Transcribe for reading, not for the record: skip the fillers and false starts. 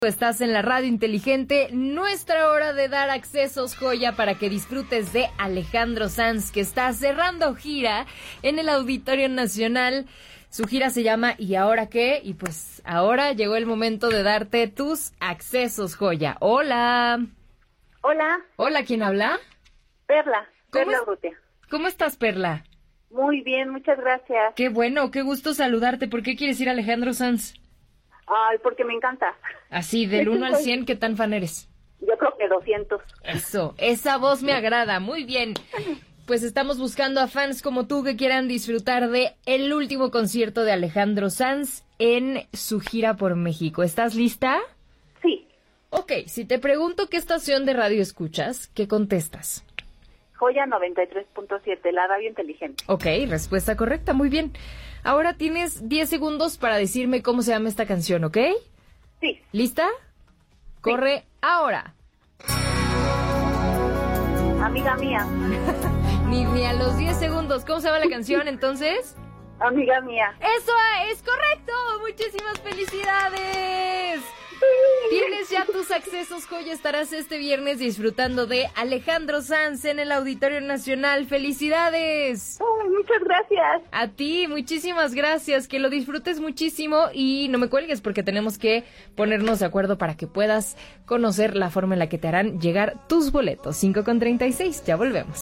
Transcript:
Estás en la radio inteligente, nuestra hora de dar accesos, joya, para que disfrutes de Alejandro Sanz, que está cerrando gira en el Auditorio Nacional. Su gira se llama ¿Y ahora qué? Y pues ahora llegó el momento de darte tus accesos, joya. Hola. Hola. Hola, ¿quién habla? Perla Urrutia. ¿Cómo estás, Perla? Muy bien, muchas gracias. Qué bueno, qué gusto saludarte. ¿Por qué quieres ir a Alejandro Sanz? Ay, porque me encanta. Así, del 1 al 100, ¿qué tan fan eres? Yo creo que 200. Eso, esa voz me agrada, muy bien. Pues estamos buscando a fans como tú que quieran disfrutar de el último concierto de Alejandro Sanz en su gira por México. ¿Estás lista? Sí. Ok, si te pregunto qué estación de radio escuchas, ¿qué contestas? Joya 93.7, la radio inteligente. Ok, respuesta correcta, muy bien. Ahora tienes 10 segundos para decirme cómo se llama esta canción, ¿ok? Sí. ¿Lista? Corre ahora. Amiga mía. Ni a los 10 segundos. ¿Cómo se llama la canción entonces? Amiga mía. ¡Eso es correcto! ¡Muchísimas felicidades! Tienes ya tus accesos, joya. Estarás este viernes disfrutando de Alejandro Sanz en el Auditorio Nacional. ¡Felicidades! Oh, muchas gracias. A ti, muchísimas gracias. Que lo disfrutes muchísimo y no me cuelgues porque tenemos que ponernos de acuerdo para que puedas conocer la forma en la que te harán llegar tus boletos. 5:36, ya volvemos.